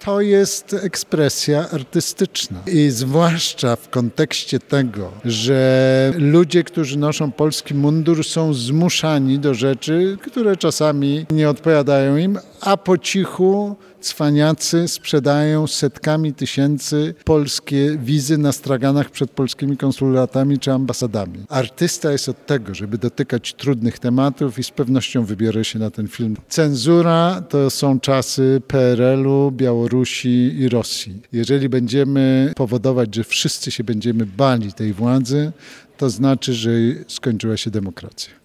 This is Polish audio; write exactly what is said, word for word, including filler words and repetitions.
To jest ekspresja artystyczna i zwłaszcza w kontekście tego, że ludzie, którzy noszą polski mundur, są zmuszani do rzeczy, które czasami nie odpowiadają im, a po cichu cwaniacy sprzedają setkami tysięcy polskie wizy na straganach przed polskimi konsulatami czy ambasadami. Artysta jest od tego, żeby dotykać trudnych tematów i z pewnością wybiorę się na ten film. Cenzura to są czasy P R L-u, Białorusi i Rosji. Jeżeli będziemy powodować, że wszyscy się będziemy bali tej władzy, to znaczy, że skończyła się demokracja.